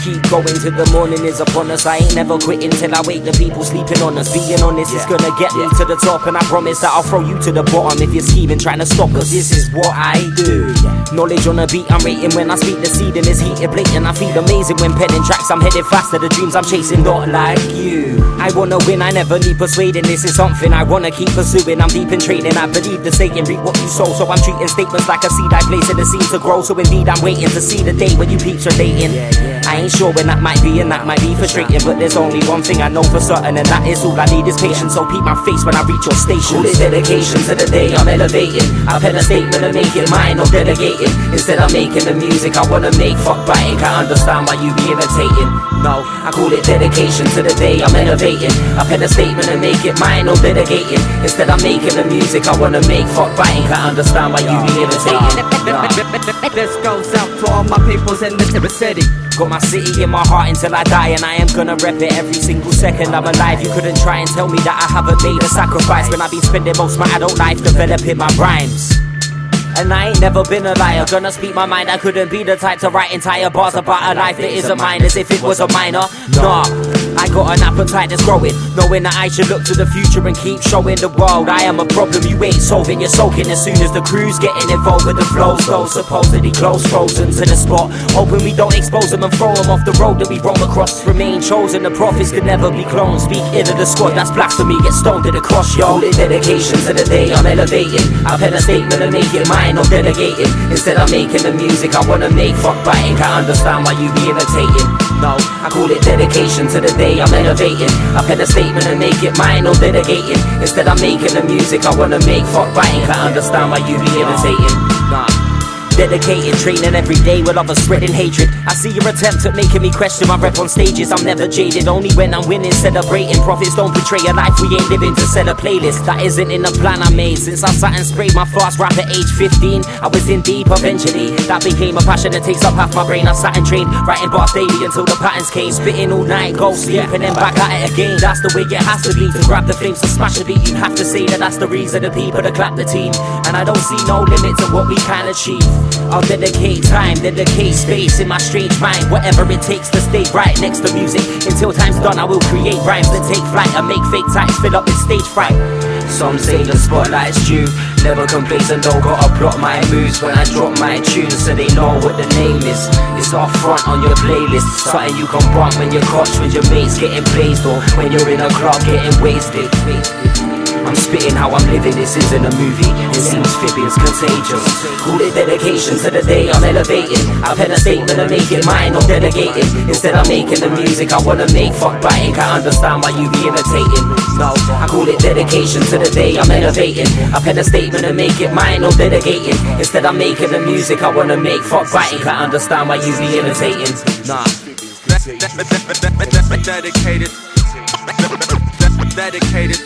keep going till the morning is upon us. I ain't never quitting till I wake the people sleeping on us. Being honest is gonna get me to the top, and I promise that I'll throw you to the bottom if you're scheming trying to stop us. This is what I do. Knowledge on the beat, I'm rating when I speak. The seed in is heated, blatant. I feel amazing when penning tracks. I'm headed faster. The dreams I'm chasing, not like you. I wanna win, I never need persuading. This is something I wanna keep pursuing. I'm deep in training. I believe the saying, reap what you sow. So I'm treating statements like a seed I place in the seed to grow. So indeed I'm waiting to see the day when you peeps relating. I ain't sure when that might be, and that might be frustrating, but there's only one thing I know for certain, and that is all I need is patience. So peep my face when I reach your station. Call it dedication to the day I'm elevating. I pen a statement and make it mine, not delegating. Instead of making the music I wanna make, fuck biting. Can't understand why you be imitating. No, I call it dedication to the day I'm elevating. I pen a statement and make it mine, not delegating. Instead of making the music I wanna make, fuck biting. Can't understand why you be imitating. This goes out to all my peoples in the city. Got my city in my heart until I die, and I am gonna rep it every single second I'm alive. You couldn't try and tell me that I haven't made a sacrifice when I've been spending most my adult life developing my rhymes. And I ain't never been a liar, gonna speak my mind. I couldn't be the type to write entire bars about a life that isn't mine as if it was a minor. Nah, I got an appetite that's growing, knowing that I should look to the future and keep showing the world I am a problem you ain't solving. You're soaking as soon as the crew's getting involved with the flows. Those supposedly close, frozen to the spot, hoping we don't expose them and throw them off the road that we roam across. Remain chosen, the prophets could never be cloned. Speak ill of the squad, that's blasphemy, get stoned to the cross, yo. Call it dedication to the day I'm elevating. I pen a statement and make it mine, not delegating. Instead of making the music I wanna make, fuck biting. Can't understand why you be imitating. No, I call it dedication to the day I'm elevating. I pen a statement and make it mine, not delegating. Instead of making the music I wanna make, fuck biting. Can't understand why you be imitating. Nah. Dedicated, training every day with others spreading hatred. I see your attempt at making me question my rep on stages. I'm never jaded, only when I'm winning, celebrating. Profits don't betray a life we ain't living to sell a playlist. That isn't in the plan I made. Since I sat and sprayed my fast rap at age 15, I was in deep eventually. That became a passion that takes up half my brain. I sat and trained, writing bars daily until the patterns came. Spitting all night, go sleep and then back at it again. That's the way it has to be. To grab the flames to smash the beat, you have to say that that's the reason the people to clap the team. And I don't see no limit to what we can achieve. I'll dedicate time, dedicate space in my strange mind. Whatever it takes to stay right next to music. Until time's done I will create rhymes that take flight and make fake types fill up with stage fright. Some say the spotlight's due, never complacent, don't gotta plot my moves when I drop my tunes so they know what the name is. It's up front on your playlist, something you can bump when you're caught with your mates getting blazed, or when you're in a club getting wasted. I'm spitting how I'm living, this isn't a movie. It seems fibbing, it's contagious. Call it dedication to the day I'm elevating. I pen a statement and make it mine, not delegating. Instead of making the music I wanna make, fuck biting. Can't understand why you be imitating. No, I call it dedication to the day I'm elevating. I pen a statement and make it mine, not delegating. Instead of making the music I wanna make, fuck biting. Can't understand why you be imitating. Nah. Dedicated. Dedicated.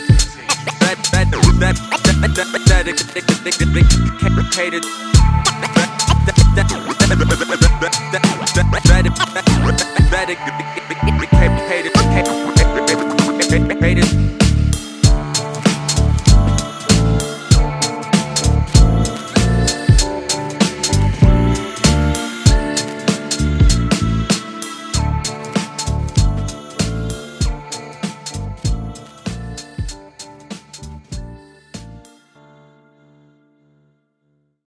Dedicated.